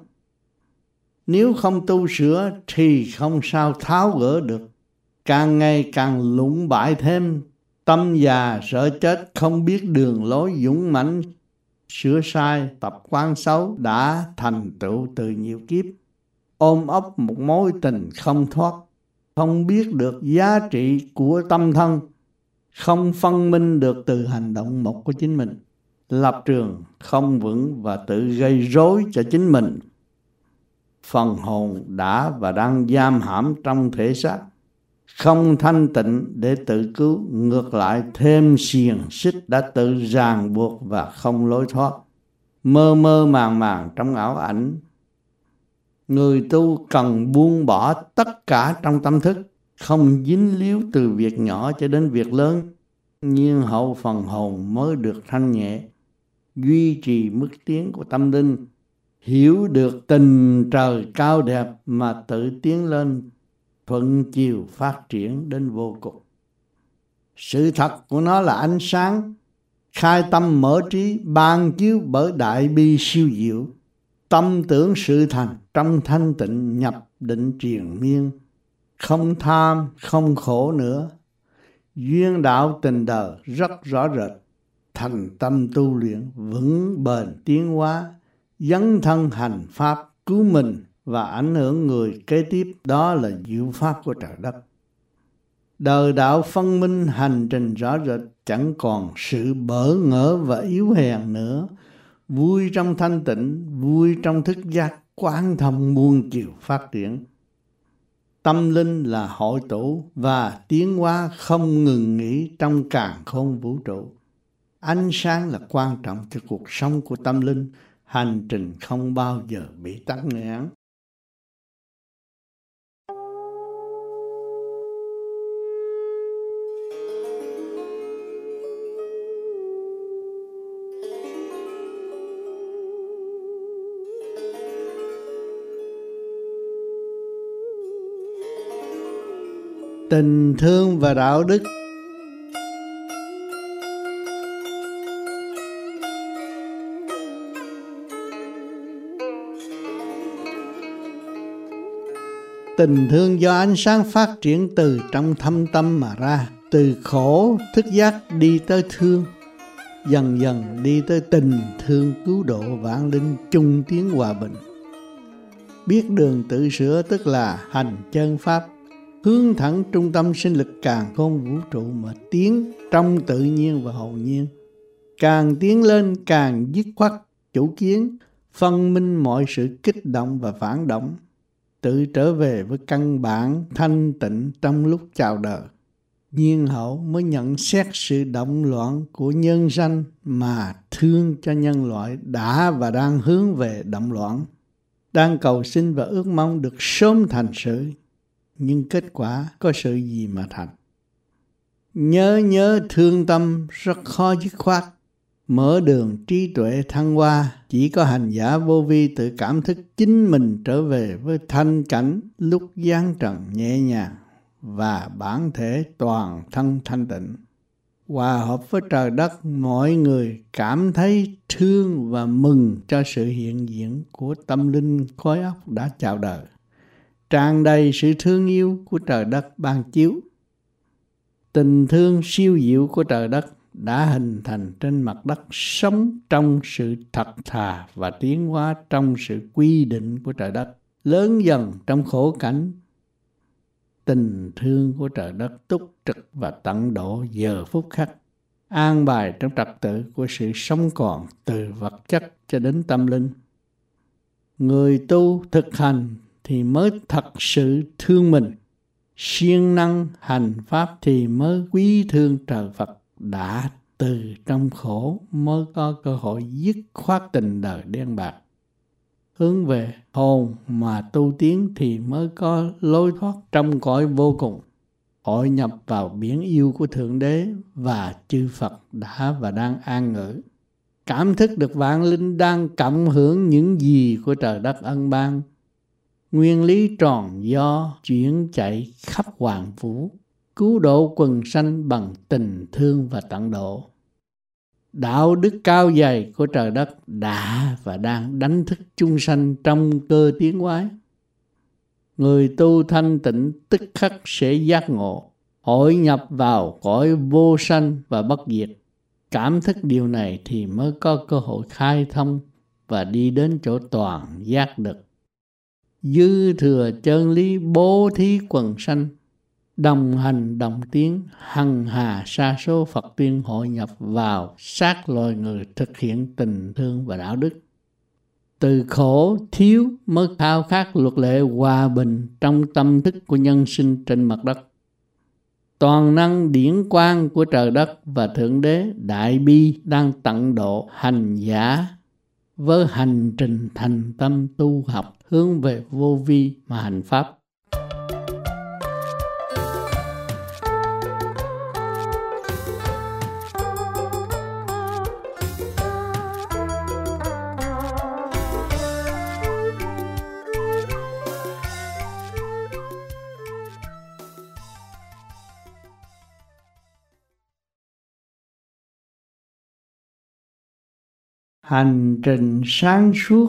Nếu không tu sửa thì không sao tháo gỡ được, càng ngày càng lũng bại thêm, tâm già sợ chết không biết đường lối dũng mãnh, sửa sai tập quán xấu đã thành tựu từ nhiều kiếp, ôm ấp một mối tình không thoát, không biết được giá trị của tâm thân, không phân minh được từ hành động một của chính mình, lập trường không vững và tự gây rối cho chính mình. Phần hồn đã và đang giam hãm trong thể xác, không thanh tịnh để tự cứu, ngược lại thêm xiềng xích đã tự ràng buộc và không lối thoát, mơ mơ màng màng trong ảo ảnh. Người tu cần buông bỏ tất cả trong tâm thức, không dính líu từ việc nhỏ cho đến việc lớn, nhiên hậu phần hồn mới được thanh nhẹ, duy trì mức tiến của tâm linh, hiểu được tình trời cao đẹp mà tự tiến lên, thuận chiều phát triển đến vô cùng. Sự thật của nó là ánh sáng, khai tâm mở trí, ban chiếu bởi đại bi siêu diệu, tâm tưởng sự thành trong thanh tịnh nhập định triền miên, không tham, không khổ nữa. Duyên đạo tình đời rất rõ rệt, thành tâm tu luyện vững bền tiến hóa, dấn thân hành pháp cứu mình và ảnh hưởng người kế tiếp, đó là diệu pháp của trời đất. Đời đạo phân minh hành trình rõ rệt, chẳng còn sự bỡ ngỡ và yếu hèn nữa, vui trong thanh tịnh, vui trong thức giác, quán thông muôn chiều phát triển. Tâm linh là hội tụ và tiến hóa không ngừng nghỉ trong càn khôn vũ trụ. Ánh sáng là quan trọng cho cuộc sống của tâm linh, hành trình không bao giờ bị tắc nghẽn. Tình thương và đạo đức. Tình thương do ánh sáng phát triển từ trong thâm tâm mà ra, từ khổ thức giác đi tới thương, dần dần đi tới tình thương cứu độ vạn linh chung tiến hòa bình. Biết đường tự sửa tức là hành chân pháp, hướng thẳng trung tâm sinh lực càn khôn vũ trụ mà tiến trong tự nhiên và hồn nhiên. Càng tiến lên càng dứt khoát chủ kiến, phân minh mọi sự kích động và phản động, tự trở về với căn bản thanh tịnh trong lúc chào đời. Nhiên hậu mới nhận xét sự động loạn của nhân sanh mà thương cho nhân loại đã và đang hướng về động loạn, đang cầu xin và ước mong được sớm thành sự. Nhưng kết quả có sự gì mà thành? Nhớ thương tâm rất khó dứt khoát. Mở đường trí tuệ thăng hoa, chỉ có hành giả vô vi tự cảm thức chính mình trở về với thanh cảnh lúc giáng trần nhẹ nhàng và bản thể toàn thân thanh tịnh. Hòa hợp với trời đất, mọi người cảm thấy thương và mừng cho sự hiện diện của tâm linh khối óc đã chào đời. tràn đầy sự thương yêu của trời đất ban chiếu. Tình thương siêu diệu của trời đất đã hình thành trên mặt đất, sống trong sự thật thà và tiến hóa trong sự quy định của trời đất, lớn dần trong khổ cảnh. Tình thương của trời đất túc trực và tận độ giờ phút khắc, an bài trong trật tự của sự sống còn từ vật chất cho đến tâm linh. Người tu thực hành thì mới thật sự thương mình, siêng năng hành pháp thì mới quý thương trời Phật. Đã từ trong khổ mới có cơ hội dứt khoát tình đời đen bạc, hướng về hồn mà tu tiến thì mới có lối thoát trong cõi vô cùng, hội nhập vào biển yêu của Thượng Đế và chư Phật đã và đang an ngữ, cảm thức được vạn linh đang cộng hưởng những gì của trời đất ân ban. Nguyên lý tròn do chuyển chạy khắp hoàng vũ, cứu độ quần sanh bằng tình thương và tận độ. Đạo đức cao dày của trời đất đã và đang đánh thức chúng sanh trong cơ tiến hóa. Người tu thanh tịnh tức khắc sẽ giác ngộ, hội nhập vào cõi vô sanh và bất diệt. Cảm thức điều này thì mới có cơ hội khai thông và đi đến chỗ toàn giác được. Dư thừa chân lý bố thí quần sanh, đồng hành đồng tiến, hằng hà sa số Phật tiên hội nhập vào xác loài người thực hiện tình thương và đạo đức. Từ khổ thiếu mới khao khát luật lệ hòa bình trong tâm thức của nhân sinh trên mặt đất. Toàn năng điển quang của trời đất và Thượng Đế Đại Bi đang tận độ hành giả với hành trình thành tâm tu học hướng về vô vi mà hành pháp. Hành trình sáng suốt,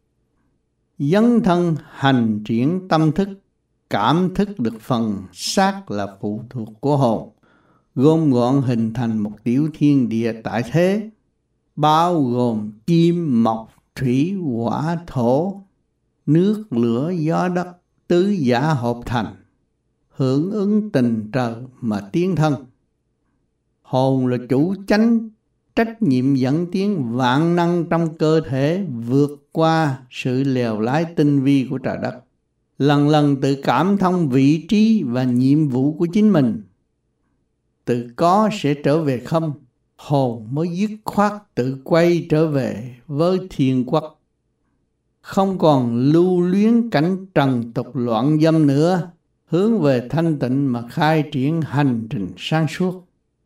dấn thân hành triển tâm thức, cảm thức được phần xác là phụ thuộc của hồn, gom gọn hình thành một tiểu thiên địa tại thế, bao gồm kim, mộc, thủy, hỏa, thổ, nước, lửa, gió, đất, tứ giả hợp thành, hưởng ứng tình trời mà tiến thân. Hồn là chủ chánh, trách nhiệm dẫn tiến vạn năng trong cơ thể vượt qua sự lèo lái tinh vi của trời đất. Lần lần tự cảm thông vị trí và nhiệm vụ của chính mình. Tự có sẽ trở về không, hồn mới dứt khoát tự quay trở về với thiên quốc. Không còn lưu luyến cảnh trần tục loạn dâm nữa, hướng về thanh tịnh mà khai triển hành trình sáng suốt.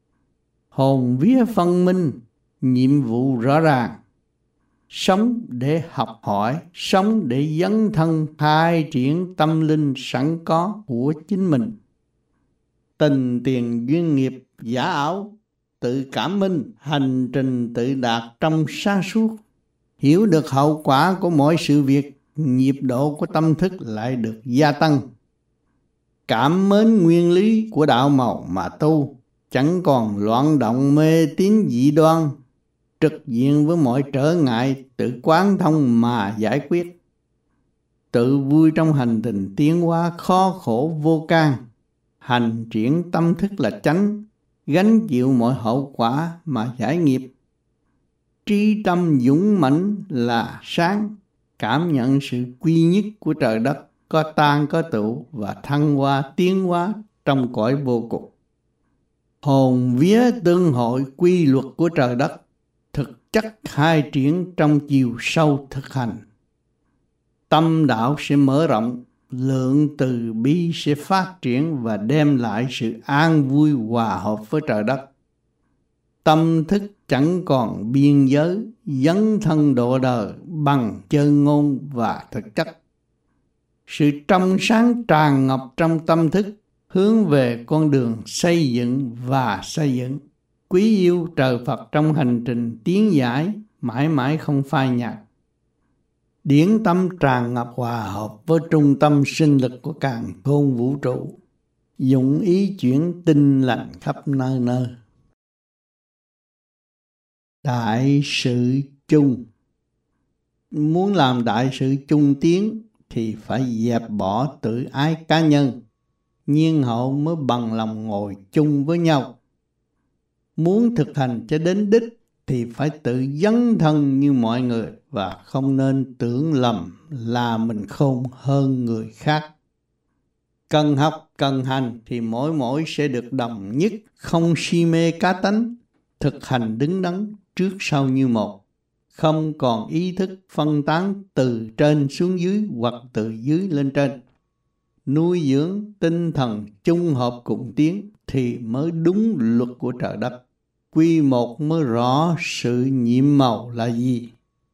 Hồn vía phân minh, nhiệm vụ rõ ràng. Sống để học hỏi, sống để dấn thân khai triển tâm linh sẵn có của chính mình. Tình tiền duyên nghiệp giả ảo, tự cảm minh, hành trình tự đạt trong sáng suốt. Hiểu được hậu quả của mọi sự việc, nhịp độ của tâm thức lại được gia tăng. Cảm mến nguyên lý của đạo màu mà tu, chẳng còn loạn động mê tín dị đoan, trực diện với mọi trở ngại tự quán thông mà giải quyết. Tự vui trong hành trình tiến hóa khó khổ vô can, hành triển tâm thức là chánh, gánh chịu mọi hậu quả mà giải nghiệp. Trí tâm dũng mãnh là sáng, cảm nhận sự quy nhất của trời đất, có tan có tụ và thăng hoa tiến hóa trong cõi vô cùng. Hồn vía tương hội quy luật của trời đất, thực chất khai triển trong chiều sâu thực hành. Tâm đạo sẽ mở rộng, lượng từ bi sẽ phát triển và đem lại sự an vui hòa hợp với trời đất. Tâm thức chẳng còn biên giới, dấn thân độ đời bằng chân ngôn và thực chất. Sự trong sáng tràn ngập trong tâm thức, hướng về con đường xây dựng và xây dựng. Quý yêu trời Phật trong hành trình tiến giải, mãi mãi không phai nhạt. Điển tâm tràn ngập hòa hợp với trung tâm sinh lực của càn khôn vũ trụ, dụng ý chuyển tinh lành khắp nơi nơi. Đại sự chung. Muốn làm đại sự chung tiến thì phải dẹp bỏ tự ái cá nhân, nhiên hậu mới bằng lòng ngồi chung với nhau. Muốn thực hành cho đến đích thì phải tự dấn thân như mọi người và không nên tưởng lầm là mình khôn hơn người khác. Cần học, cần hành thì mỗi sẽ được đồng nhất, không si mê cá tánh, thực hành đứng đắn trước sau như một, không còn ý thức phân tán từ trên xuống dưới hoặc từ dưới lên trên. Nuôi dưỡng tinh thần chung hợp cùng tiến thì mới đúng luật của trời đất. Quy một mới rõ sự nhiệm màu là gì.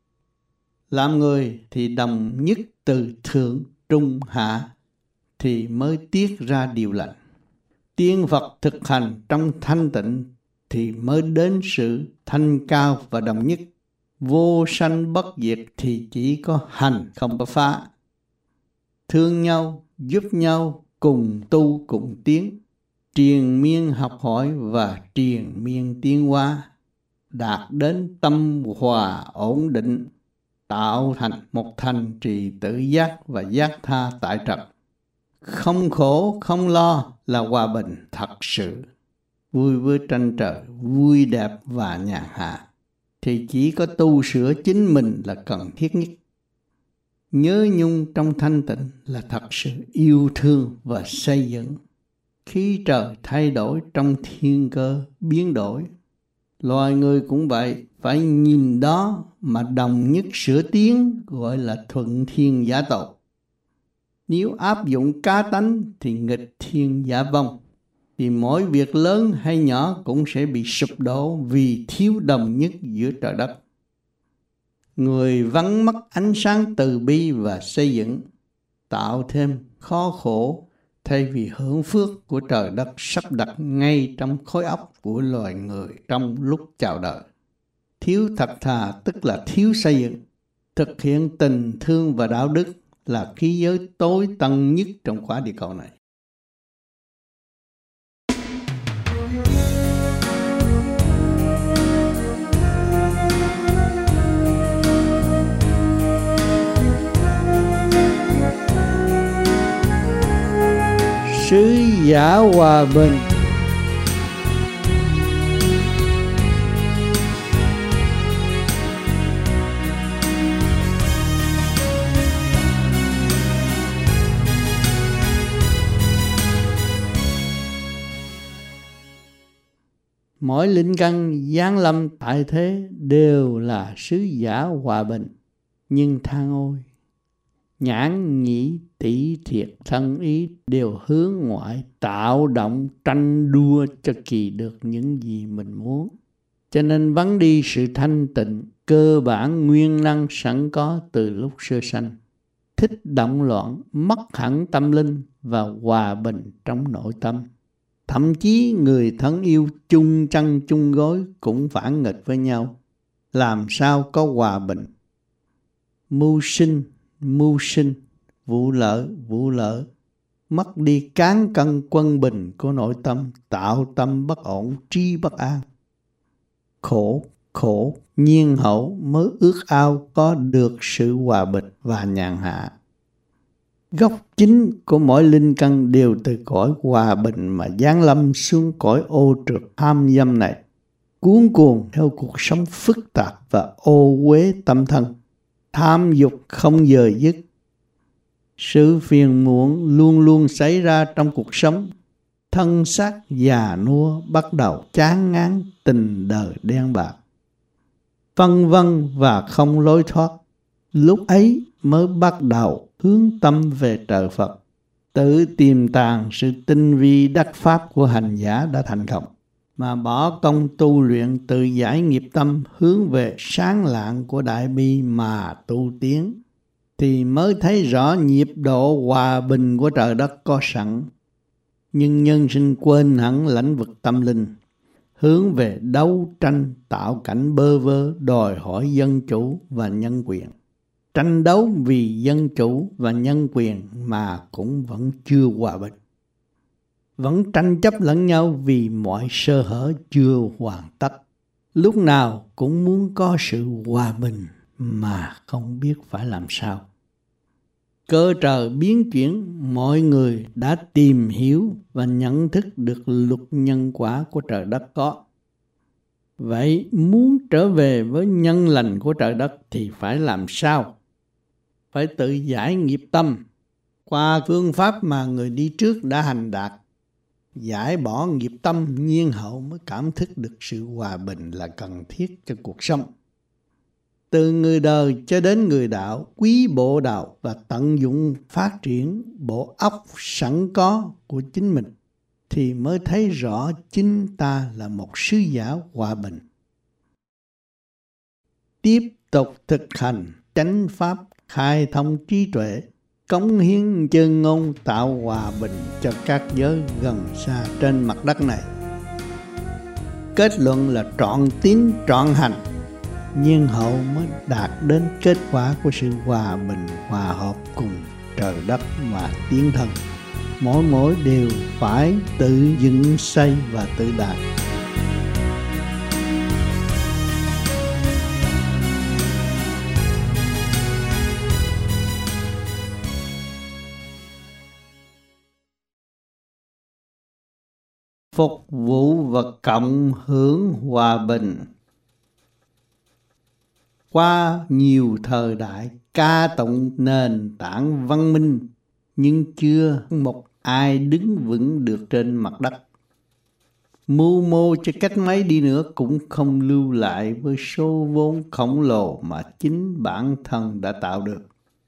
Làm người thì đồng nhất từ thượng trung hạ thì mới tiết ra điều lành. Tiên Phật thực hành trong thanh tịnh thì mới đến sự thanh cao và đồng nhất. Vô sanh bất diệt thì chỉ có hành không có phá. Thương nhau, giúp nhau, cùng tu cùng tiến, triền miên học hỏi và triền miên tiến hóa, đạt đến tâm hòa ổn định, tạo thành một thành trì tự giác và giác tha tại trật. Không khổ, không lo là hòa bình thật sự. Vui với tranh trời, vui đẹp và nhàn hạ. Thì chỉ có tu sửa chính mình là cần thiết nhất. Nhớ nhung trong thanh tịnh là thật sự yêu thương và xây dựng. Khí trời thay đổi trong thiên cơ biến đổi. Loài người cũng vậy, phải nhìn đó mà đồng nhất sửa tiến, gọi là thuận thiên giả tộc. Nếu áp dụng cá tánh thì nghịch thiên giả vong, thì mỗi việc lớn hay nhỏ cũng sẽ bị sụp đổ vì thiếu đồng nhất giữa trời đất. Người vắng mất ánh sáng từ bi và xây dựng, tạo thêm khó khổ thay vì hưởng phước của trời đất sắp đặt ngay trong khối óc của loài người trong lúc chào đời. Thiếu thật thà tức là thiếu xây dựng. Thực hiện tình thương và đạo đức là khí giới tối tân nhất trong quả địa cầu này. Sứ giả hòa bình. Mỗi linh căn giáng lâm tại thế đều là sứ giả hòa bình. Nhưng than ôi, nhãn nhĩ tỷ thiệt thân ý đều hướng ngoại, tạo động tranh đua cho kỳ được những gì mình muốn. Cho nên vắng đi sự thanh tịnh cơ bản nguyên năng sẵn có từ lúc sơ sanh. Thích động loạn, mất hẳn tâm linh và hòa bình trong nội tâm. Thậm chí người thân yêu chung chăn chung gối cũng phản nghịch với nhau. Làm sao có hòa bình? Mưu sinh, vụ lợi, mất đi cán cân quân bình của nội tâm, tạo tâm bất ổn, trí bất an. Khổ, nhiên hậu mới ước ao có được sự hòa bình và nhàn hạ. Gốc chính của mỗi linh căn đều từ cõi hòa bình mà giáng lâm xuống cõi ô trượt tham dâm này, cuốn cuồng theo cuộc sống phức tạp và ô uế tâm thân, tham dục không dời dứt. Sự phiền muộn luôn luôn xảy ra trong cuộc sống. Thân xác già nua bắt đầu chán ngán tình đời đen bạc, phân vân và không lối thoát. Lúc ấy mới bắt đầu hướng tâm về trời Phật, tự tìm tàng sự tinh vi đắc pháp của hành giả đã thành công, mà bỏ công tu luyện tự giải nghiệp tâm hướng về sáng lạng của đại bi mà tu tiến, thì mới thấy rõ nhịp độ hòa bình của trời đất có sẵn. Nhưng nhân sinh quên hẳn lãnh vực tâm linh, hướng về đấu tranh tạo cảnh bơ vơ, đòi hỏi dân chủ và nhân quyền. tranh đấu vì dân chủ và nhân quyền mà cũng vẫn chưa hòa bình. Vẫn tranh chấp lẫn nhau vì mọi sơ hở chưa hoàn tất. Lúc nào cũng muốn có sự hòa bình mà không biết phải làm sao. Cơ trời biến chuyển, mọi người đã tìm hiểu và nhận thức được luật nhân quả của trời đất có. Vậy muốn trở về với nhân lành của trời đất thì phải làm sao? Phải tự giải nghiệp tâm qua phương pháp mà người đi trước đã hành đạt. Giải bỏ nghiệp tâm nhiên hậu mới cảm thức được sự hòa bình là cần thiết cho cuộc sống. Từ người đời cho đến người đạo, quý bộ đạo và tận dụng phát triển bộ óc sẵn có của chính mình thì mới thấy rõ chính ta là một sứ giả hòa bình. Tiếp tục thực hành chánh pháp, khai thông trí tuệ, cống hiến chân ngôn tạo hòa bình cho các giới gần xa trên mặt đất này. Kết luận là trọn tín trọn hành, nhiên hậu mới đạt đến kết quả của sự hòa bình, hòa hợp cùng trời đất và tiến thân. Mỗi đều phải tự dựng xây và tự đạt. Phục vụ và cộng hưởng hòa bình. Qua nhiều thời đại ca tụng nền tảng văn minh, nhưng chưa một ai đứng vững được trên mặt đất. Mưu mô cho cách mấy đi nữa cũng không lưu lại với số vốn khổng lồ mà chính bản thân đã tạo được.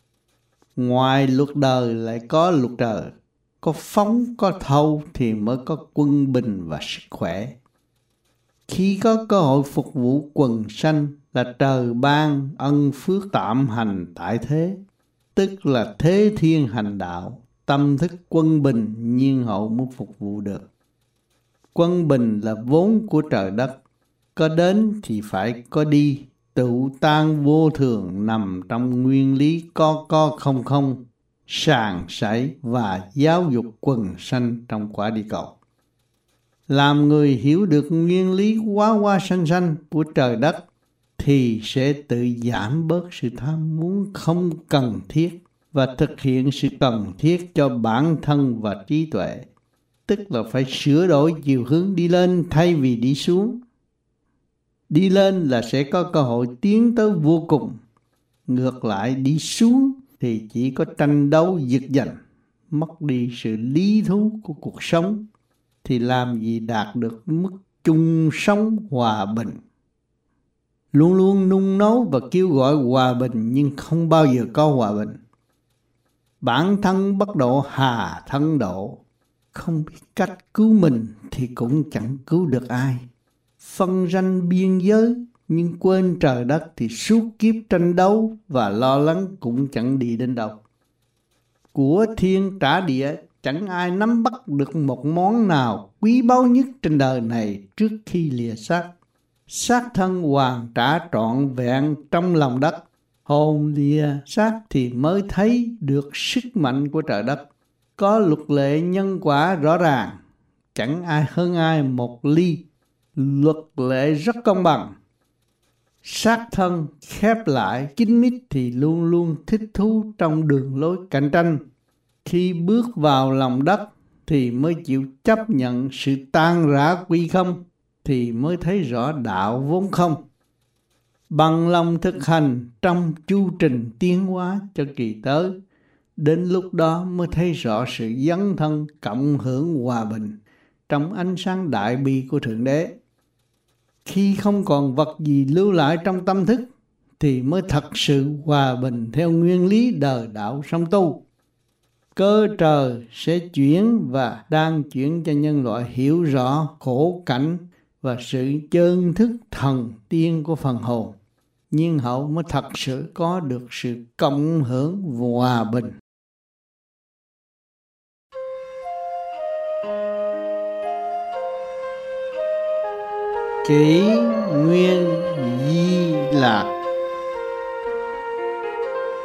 Ngoài luật đời lại có luật trời. Có phóng, có thâu thì mới có quân bình và sức khỏe. Khi có cơ hội phục vụ quần sanh là trời ban ân phước tạm hành tại thế, tức là thế thiên hành đạo, tâm thức quân bình nhiên hậu mới phục vụ được. Quân bình là vốn của trời đất, có đến thì phải có đi, tự tan vô thường nằm trong nguyên lý có không không, sàng sảy và giáo dục quần sanh trong quả địa cầu. Làm người hiểu được nguyên lý quá sanh của trời đất thì sẽ tự giảm bớt sự tham muốn không cần thiết và thực hiện sự cần thiết cho bản thân và trí tuệ, tức là phải sửa đổi chiều hướng đi lên thay vì đi xuống. Đi lên là sẽ có cơ hội tiến tới vô cùng, ngược lại đi xuống thì chỉ có tranh đấu giật giành, mất đi sự lý thú của cuộc sống, thì làm gì đạt được mức chung sống hòa bình. Luôn luôn nung nấu và kêu gọi hòa bình nhưng không bao giờ có hòa bình. Bản thân bất độ hà thân độ, không biết cách cứu mình thì cũng chẳng cứu được ai. Phân ranh biên giới nhưng quên trời đất thì suốt kiếp tranh đấu và lo lắng cũng chẳng đi đến đâu. Của thiên trả địa, chẳng ai nắm bắt được một món nào quý báu nhất trên đời này trước khi lìa xác. Xác thân hoàn trả trọn vẹn trong lòng đất, hồn lìa xác thì mới thấy được sức mạnh của trời đất. Có luật lệ nhân quả rõ ràng, chẳng ai hơn ai một ly, luật lệ rất công bằng. Xác thân khép lại kín mít thì luôn luôn thích thú trong đường lối cạnh tranh. Khi bước vào lòng đất thì mới chịu chấp nhận sự tan rã quy không, thì mới thấy rõ đạo vốn không. Bằng lòng thực hành trong chu trình tiến hóa cho kỳ tới, đến lúc đó mới thấy rõ sự dấn thân cộng hưởng hòa bình trong ánh sáng đại bi của Thượng Đế. Khi không còn vật gì lưu lại trong tâm thức thì mới thật sự hòa bình theo nguyên lý đời đạo song tu. Cơ trời sẽ chuyển và đang chuyển cho nhân loại hiểu rõ khổ cảnh và sự chân thức thần tiên của phần hồn. Nhiên hậu mới thật sự có được sự cộng hưởng hòa bình. Kỷ nguyên di lạc.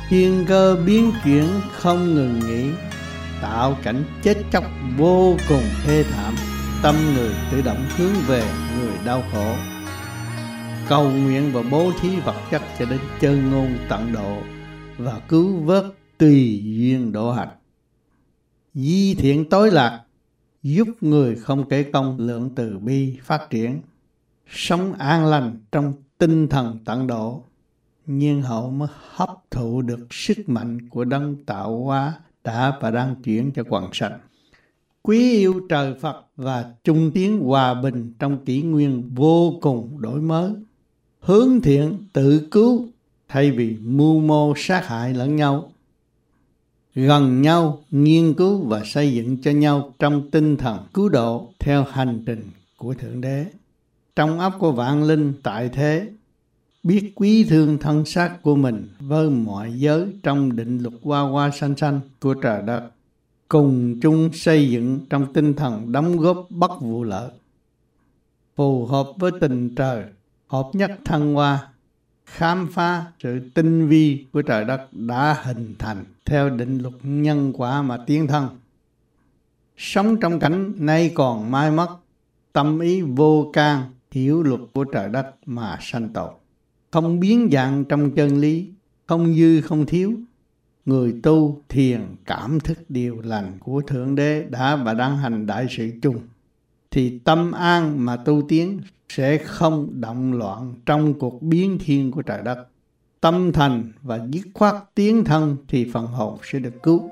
thiên cơ biến chuyển không ngừng nghỉ, tạo cảnh chết chóc vô cùng thê thảm. Tâm người tự động hướng về người đau khổ, cầu nguyện và bố thí vật chất cho đến chân ngôn tận độ và cứu vớt tùy duyên độ hạnh. Di thiện tối lạc, giúp người không kể công lượng từ bi phát triển, sống an lành trong tinh thần tận độ, nhiên hậu mới hấp thụ được sức mạnh của đấng tạo hóa đã và đang chuyển cho quần sanh. Quý yêu trời Phật và chung tiến hòa bình trong kỷ nguyên vô cùng đổi mới, hướng thiện tự cứu thay vì mưu mô sát hại lẫn nhau, gần nhau nghiên cứu và xây dựng cho nhau trong tinh thần cứu độ theo hành trình của Thượng Đế. Trong óc của vạn linh tại thế, biết quý thương thân xác của mình với mọi giới trong định luật hoa hoa xanh xanh của trời đất, cùng chung xây dựng trong tinh thần đóng góp bất vụ lợi, phù hợp với tình trời, hợp nhất thăng hoa, khám phá sự tinh vi của trời đất đã hình thành theo định luật nhân quả mà tiến thân. Sống trong cảnh nay còn mai mất, tâm ý vô can, hiểu luật của trời đất mà sanh tồn, không biến dạng trong chân lý, không dư không thiếu. Người tu thiền cảm thức điều lành của Thượng Đế đã và đang hành đại sự chung, thì tâm an mà tu tiến sẽ không động loạn trong cuộc biến thiên của trời đất. Tâm thành và dứt khoát tiến thân thì phần hồn sẽ được cứu.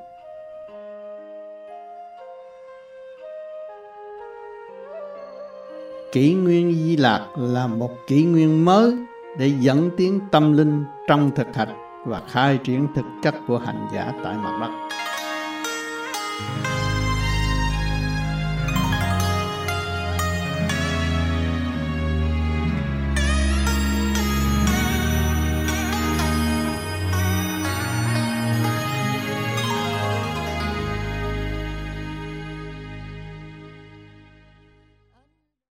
Kỷ nguyên Di Lạc là một kỷ nguyên mới để dẫn tiến tâm linh trong thực hành và khai triển thực chất của hành giả tại mặt đất.